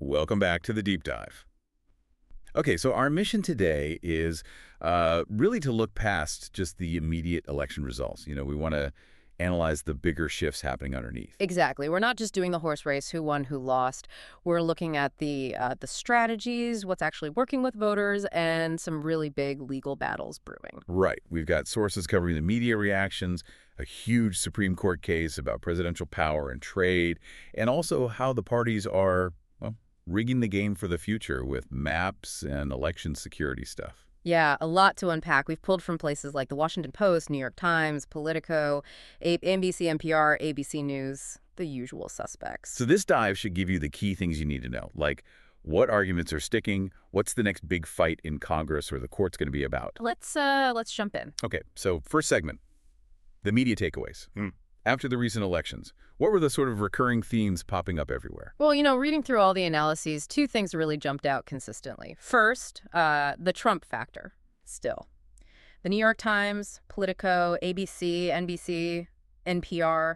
Welcome back to the deep dive. Okay, so our mission today is really to look past just the immediate election results. We want to analyze the bigger shifts happening underneath. Exactly. We're not just doing the horse race, who won, who lost. We're looking at the strategies, what's actually working with voters, and some really big legal battles brewing. Right. We've got sources covering the media reactions, a huge Supreme Court case about presidential power and trade, and also how the parties are, well, rigging the game for the future with maps and election security stuff. Yeah, a lot to unpack. We've pulled from places like The Washington Post, New York Times, Politico, NBC, NPR, ABC News, the usual suspects. So this dive should give you the key things you need to know, like what arguments are sticking, what's the next big fight in Congress or the court's going to be about. Let's jump in. Okay, so first segment, the media takeaways. After the recent elections, what were the sort of recurring themes popping up everywhere? Well, reading through all the analyses, two things really jumped out consistently. First, the Trump factor, still. The New York Times, Politico, ABC, NBC, NPR,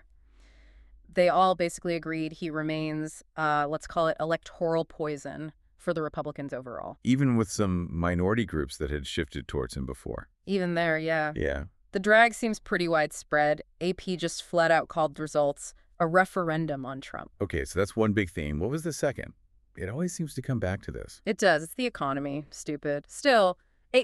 they all basically agreed he remains, let's call it electoral poison for the Republicans overall. Even with some minority groups that had shifted towards him before. Even there, yeah. Yeah. The drag seems pretty widespread. AP just flat out called the results a referendum on Trump. Okay, so that's one big theme. What was the second? It always seems to come back to this. It does. It's the economy. Stupid. Still,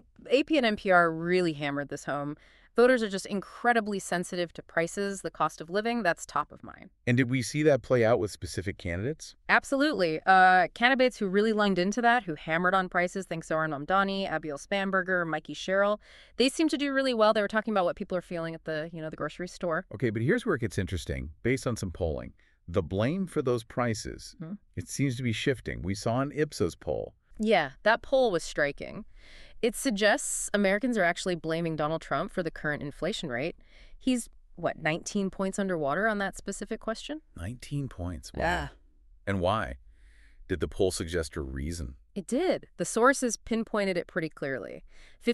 AP and NPR really hammered this home. Voters are just incredibly sensitive to prices, the cost of living. That's top of mind. And did we see that play out with specific candidates? Absolutely. Candidates who really lunged into that, who hammered on prices, think Zohran Mamdani, Abiel Spanberger, Mikey Sherrill, they seem to do really well. They were talking about what people are feeling at the grocery store. Okay, but here's where it gets interesting. Based on some polling, the blame for those prices, it seems to be shifting. We saw an Ipsos poll. Yeah, that poll was striking. It suggests Americans are actually blaming Donald Trump for the current inflation rate. He's, 19 points underwater on that specific question? 19 points. Wow. Yeah. And why? Did the poll suggest a reason? It did. The sources pinpointed it pretty clearly.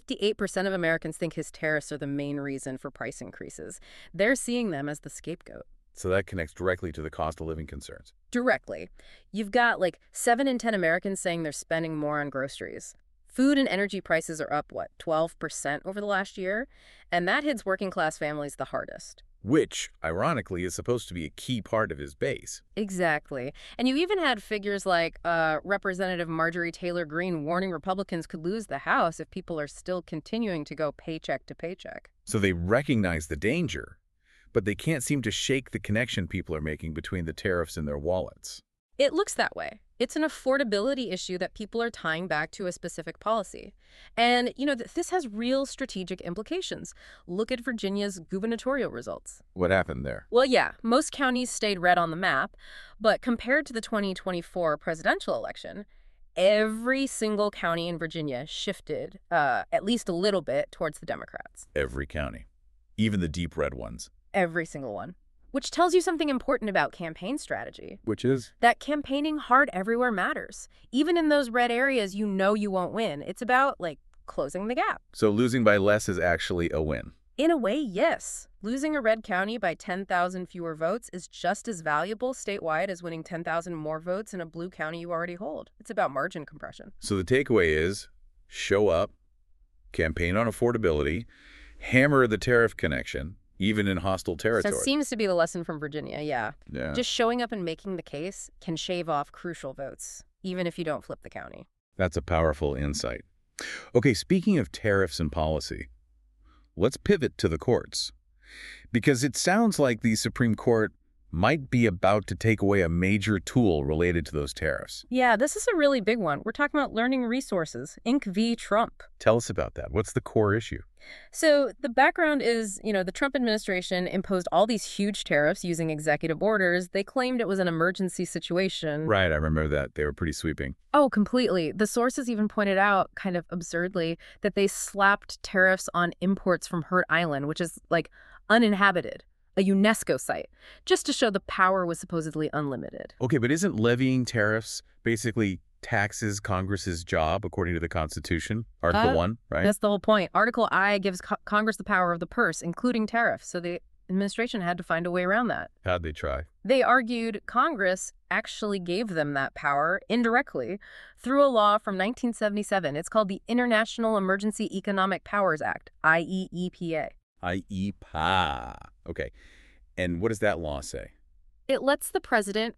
58% of Americans think his tariffs are the main reason for price increases. They're seeing them as the scapegoat. So that connects directly to the cost of living concerns. Directly. You've got 7 in 10 Americans saying they're spending more on groceries. Food and energy prices are up, 12% over the last year? And that hits working class families the hardest. Which, ironically, is supposed to be a key part of his base. Exactly. And you even had figures like Representative Marjorie Taylor Greene warning Republicans could lose the House if people are still continuing to go paycheck to paycheck. So they recognize the danger, but they can't seem to shake the connection people are making between the tariffs and their wallets. It looks that way. It's an affordability issue that people are tying back to a specific policy. And, this has real strategic implications. Look at Virginia's gubernatorial results. What happened there? Well, yeah, most counties stayed red on the map, but compared to the 2024 presidential election, every single county in Virginia shifted at least a little bit towards the Democrats. Every county. Even the deep red ones. Every single one. Which tells you something important about campaign strategy. Which is? That campaigning hard everywhere matters. Even in those red areas, you won't win. It's about, closing the gap. So losing by less is actually a win. In a way, yes. Losing a red county by 10,000 fewer votes is just as valuable statewide as winning 10,000 more votes in a blue county you already hold. It's about margin compression. So the takeaway is show up, campaign on affordability, hammer the tariff connection, even in hostile territory. That seems to be the lesson from Virginia, yeah. Yeah. Just showing up and making the case can shave off crucial votes, even if you don't flip the county. That's a powerful insight. Okay, speaking of tariffs and policy, let's pivot to the courts. Because it sounds like the Supreme Court might be about to take away a major tool related to those tariffs. Yeah, this is a really big one. We're talking about learning resources, Inc. v. Trump. Tell us about that. What's the core issue? So the background is, the Trump administration imposed all these huge tariffs using executive orders. They claimed it was an emergency situation. Right, I remember that. They were pretty sweeping. Oh, completely. The sources even pointed out, kind of absurdly, that they slapped tariffs on imports from Hurt Island, which is, uninhabited. A UNESCO site, just to show the power was supposedly unlimited. Okay, but isn't levying tariffs basically taxes Congress's job according to the Constitution? Article 1, right? That's the whole point. Article I gives Congress the power of the purse, including tariffs. So Administration had to find a way around that. How'd they try? They argued Congress actually gave them that power indirectly through a law from 1977. It's called the International Emergency Economic Powers Act, IEEPA. IEPA. Okay. And what does that law say? It lets the president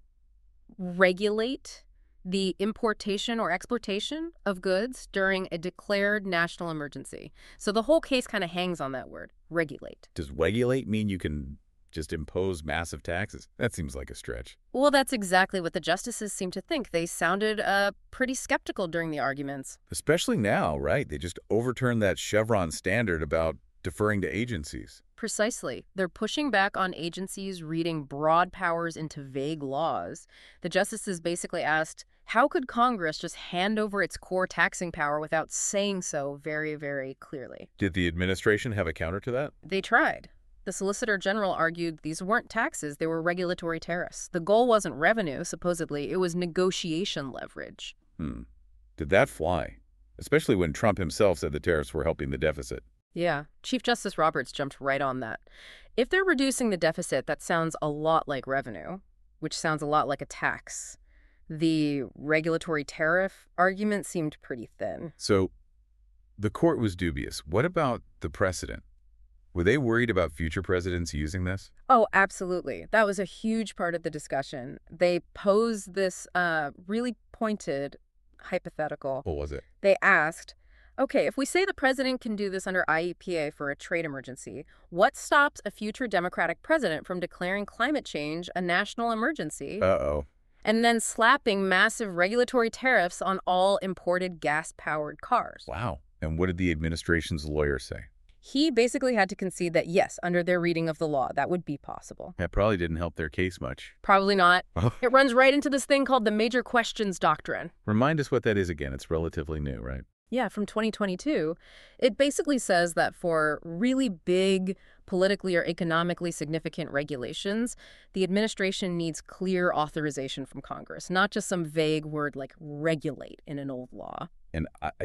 regulate the importation or exportation of goods during a declared national emergency. So the whole case kind of hangs on that word, regulate. Does regulate mean you can just impose massive taxes? That seems like a stretch. Well, that's exactly what the justices seem to think. They sounded pretty skeptical during the arguments. Especially now, right? They just overturned that Chevron standard about deferring to agencies. Precisely. They're pushing back on agencies reading broad powers into vague laws. The justices basically asked, how could Congress just hand over its core taxing power without saying so very, very clearly? Did the administration have a counter to that? They tried. The Solicitor General argued these weren't taxes, they were regulatory tariffs. The goal wasn't revenue, supposedly, it was negotiation leverage. Did that fly? Especially when Trump himself said the tariffs were helping the deficit. Yeah, Chief Justice Roberts jumped right on that. If they're reducing the deficit, that sounds a lot like revenue, which sounds a lot like a tax. The regulatory tariff argument seemed pretty thin. So the court was dubious. What about the precedent? Were they worried about future presidents using this? Oh, absolutely. That was a huge part of the discussion. They posed this really pointed hypothetical. What was it? They asked, okay, if we say the president can do this under IEPA for a trade emergency, what stops a future Democratic president from declaring climate change a national emergency? Uh-oh. And then slapping massive regulatory tariffs on all imported gas-powered cars? Wow. And what did the administration's lawyer say? He basically had to concede that, yes, under their reading of the law, that would be possible. That probably didn't help their case much. Probably not. Oh. It runs right into this thing called the Major Questions Doctrine. Remind us what that is again. It's relatively new, right? Yeah, from 2022. It basically says that for really big, politically or economically significant regulations, the administration needs clear authorization from Congress, not just some vague word like regulate in an old law. And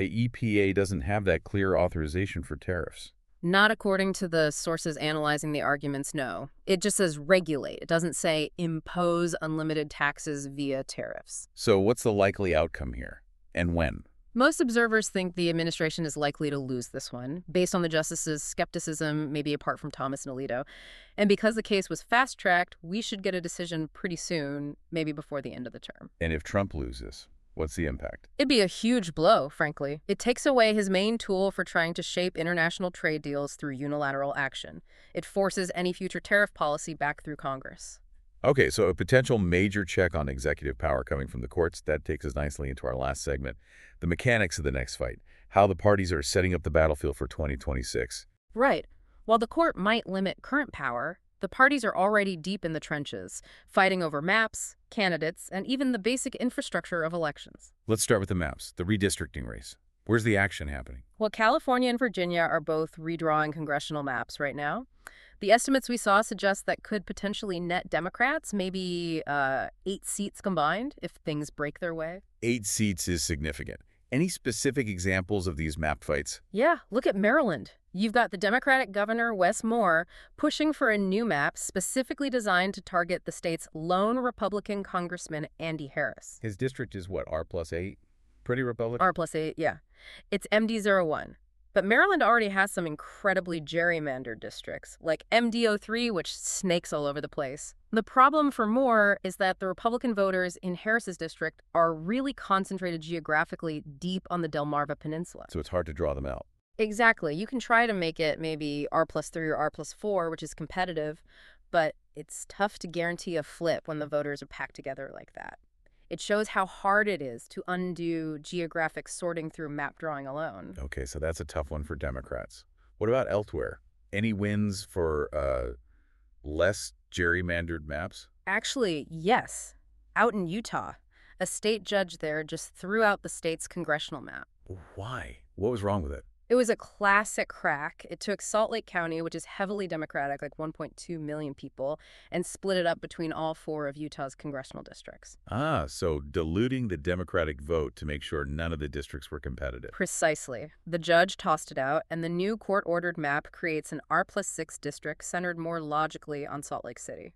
EPA doesn't have that clear authorization for tariffs. Not according to the sources analyzing the arguments, no. It just says regulate. It doesn't say impose unlimited taxes via tariffs. So what's the likely outcome here? And when? Most observers think the administration is likely to lose this one, based on the justices' skepticism, maybe apart from Thomas and Alito. And because the case was fast-tracked, we should get a decision pretty soon, maybe before the end of the term. And if Trump loses, what's the impact? It'd be a huge blow, frankly. It takes away his main tool for trying to shape international trade deals through unilateral action. It forces any future tariff policy back through Congress. Okay, so a potential major check on executive power coming from the courts. That takes us nicely into our last segment. The mechanics of the next fight. How the parties are setting up the battlefield for 2026. Right. While the court might limit current power, the parties are already deep in the trenches, fighting over maps, candidates, and even the basic infrastructure of elections. Let's start with the maps, the redistricting race. Where's the action happening? Well, California and Virginia are both redrawing congressional maps right now. The estimates we saw suggest that could potentially net Democrats maybe 8 seats combined if things break their way. 8 seats is significant. Any specific examples of these map fights? Yeah, look at Maryland. You've got the Democratic governor, Wes Moore, pushing for a new map specifically designed to target the state's lone Republican Congressman, Andy Harris. His district is what, R+8? Pretty Republican? R+8, yeah. It's MD-01. But Maryland already has some incredibly gerrymandered districts, like MD-03, which snakes all over the place. The problem for Moore is that the Republican voters in Harris's district are really concentrated geographically deep on the Delmarva Peninsula. So it's hard to draw them out. Exactly. You can try to make it maybe R+3 or R+4, which is competitive, but it's tough to guarantee a flip when the voters are packed together like that. It shows how hard it is to undo geographic sorting through map drawing alone. Okay, so that's a tough one for Democrats. What about elsewhere? Any wins for less gerrymandered maps? Actually, yes. Out in Utah, a state judge there just threw out the state's congressional map. Why? What was wrong with it? It was a classic crack. It took Salt Lake County, which is heavily Democratic, like 1.2 million people, and split it up between all 4 of Utah's congressional districts. Ah, so diluting the Democratic vote to make sure none of the districts were competitive. Precisely. The judge tossed it out, and the new court-ordered map creates an R+6 district centered more logically on Salt Lake City.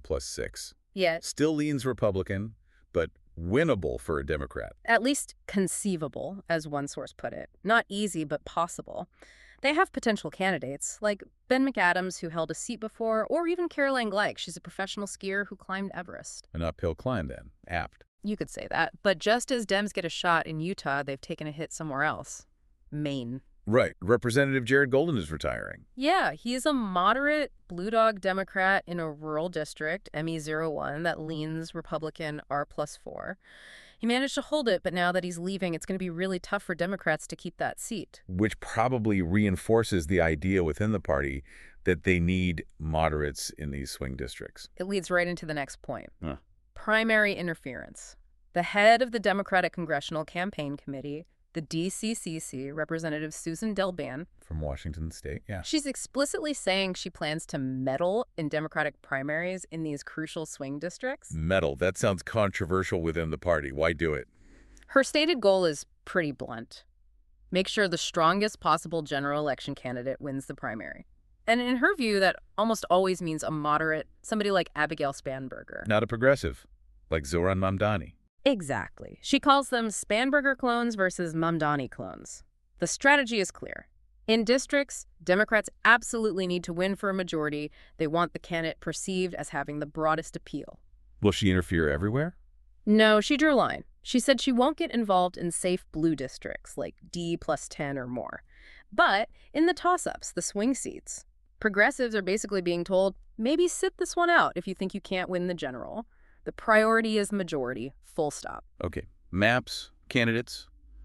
R+6. Yet, Still leans Republican, but winnable for a Democrat. at least conceivable, as one source put it. Not easy, but possible. They have potential candidates, like Ben McAdams, who held a seat before, or even Caroline Gleich. She's a professional skier who climbed Everest. An uphill climb, then. Apt. You could say that. But just as Dems get a shot in Utah, they've taken a hit somewhere else. Maine. Right. Representative Jared Golden is retiring. Yeah, he's a moderate Blue Dog Democrat in a rural district, ME01, that leans Republican R+4. He managed to hold it, but now that he's leaving, it's going to be really tough for Democrats to keep that seat. Which probably reinforces the idea within the party that they need moderates in these swing districts. It leads right into the next point. Huh. Primary interference. The head of the Democratic Congressional Campaign Committee, the DCCC, Representative Susan Delban, From Washington State, yeah. she's explicitly saying she plans to meddle in Democratic primaries in these crucial swing districts. Meddle. That sounds controversial within the party. Why do it? Her stated goal is pretty blunt. Make sure the strongest possible general election candidate wins the primary. And in her view, that almost always means a moderate, somebody like Abigail Spanberger. Not a progressive, like Zoran Mamdani. Exactly. She calls them Spanberger clones versus Mamdani clones. The strategy is clear. In districts, Democrats absolutely need to win for a majority. They want the candidate perceived as having the broadest appeal. Will she interfere everywhere? No, she drew a line. She said she won't get involved in safe blue districts, like D+10 or more. But in the toss-ups, the swing seats, progressives are basically being told, maybe sit this one out if you think you can't win the general. The priority is majority, full stop. Okay. Maps, candidates.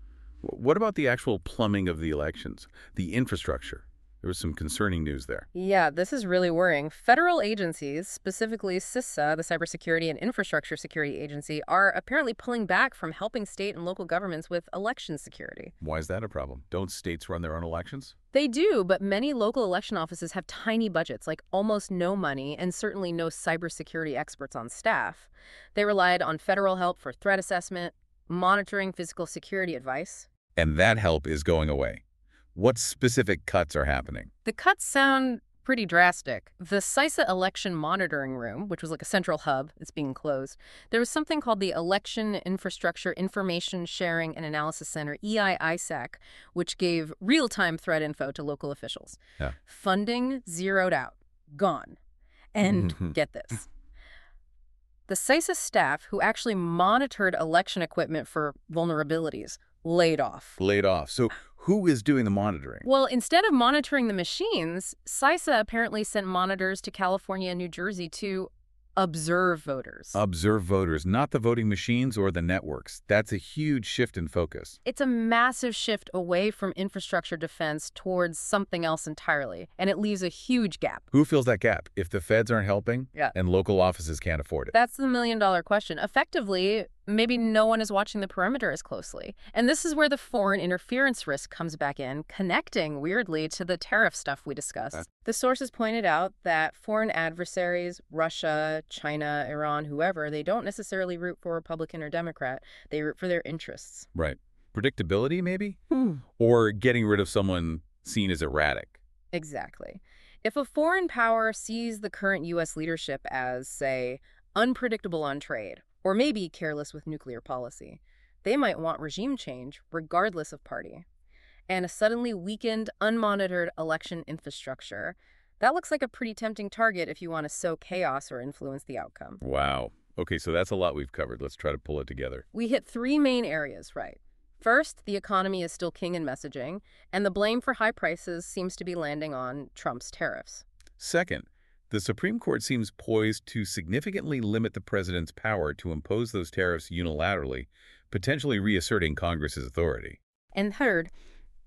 What about the actual plumbing of the elections? The infrastructure? There was some concerning news there. Yeah, this is really worrying. Federal agencies, specifically CISA, the Cybersecurity and Infrastructure Security Agency, are apparently pulling back from helping state and local governments with election security. Why is that a problem? Don't states run their own elections? They do, but many local election offices have tiny budgets, like almost no money, and certainly no cybersecurity experts on staff. They relied on federal help for threat assessment, monitoring physical security advice. And that help is going away. What specific cuts are happening? The cuts sound pretty drastic. The CISA Election Monitoring Room, which was like a central hub, is being closed. There was something called the Election Infrastructure Information Sharing and Analysis Center, EISAC, which gave real-time threat info to local officials. Yeah. Funding zeroed out, gone. And get this. The CISA staff who actually monitored election equipment for vulnerabilities laid off. Laid off. So who is doing the monitoring? Well, instead of monitoring the machines, CISA apparently sent monitors to California and New Jersey to observe voters. Observe voters, not the voting machines or the networks. That's a huge shift in focus. It's a massive shift away from infrastructure defense towards something else entirely, and it leaves a huge gap. Who fills that gap if the feds aren't helping and local offices can't afford it? That's the million-dollar question. Effectively, maybe no one is watching the perimeter as closely. And this is where the foreign interference risk comes back in, connecting, weirdly, to the tariff stuff we discussed. The sources pointed out that foreign adversaries, Russia, China, Iran, whoever, they don't necessarily root for Republican or Democrat. They root for their interests. Right. Predictability, maybe? Or getting rid of someone seen as erratic. Exactly. If a foreign power sees the current U.S. leadership as, say, unpredictable on trade, or maybe careless with nuclear policy, they might want regime change regardless of party. And a suddenly weakened, unmonitored election infrastructure, that looks like a pretty tempting target if you want to sow chaos or influence the outcome. Wow. Okay, so that's a lot we've covered. Let's try to pull it together. We hit 3 main areas, right? First, the economy is still king in messaging, and the blame for high prices seems to be landing on Trump's tariffs. Second, the Supreme Court seems poised to significantly limit the president's power to impose those tariffs unilaterally, potentially reasserting Congress's authority. And third,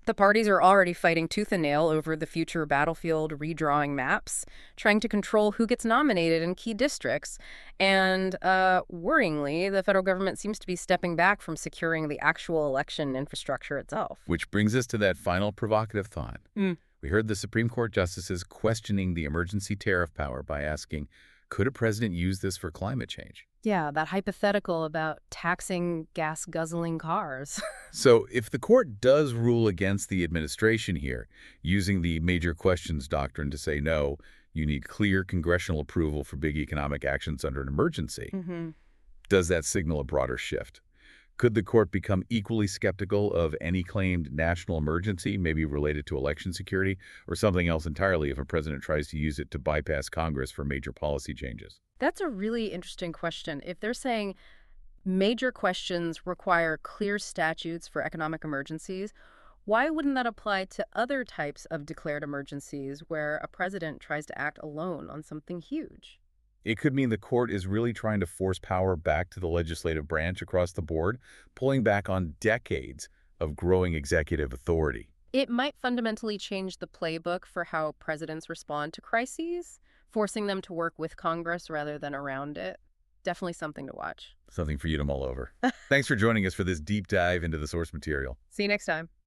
The parties are already fighting tooth and nail over the future battlefield redrawing maps, trying to control who gets nominated in key districts. And worryingly, the federal government seems to be stepping back from securing the actual election infrastructure itself. Which brings us to that final provocative thought. Mm. We heard the Supreme Court justices questioning the emergency tariff power by asking, could a president use this for climate change? Yeah, that hypothetical about taxing gas-guzzling cars. So if the court does rule against the administration here, using the major questions doctrine to say, no, you need clear congressional approval for big economic actions under an emergency, does that signal a broader shift? Could the court become equally skeptical of any claimed national emergency, maybe related to election security, or something else entirely if a president tries to use it to bypass Congress for major policy changes? That's a really interesting question. If they're saying major questions require clear statutes for economic emergencies, why wouldn't that apply to other types of declared emergencies where a president tries to act alone on something huge? It could mean the court is really trying to force power back to the legislative branch across the board, pulling back on decades of growing executive authority. It might fundamentally change the playbook for how presidents respond to crises, forcing them to work with Congress rather than around it. Definitely something to watch. Something for you to mull over. Thanks for joining us for this deep dive into the source material. See you next time.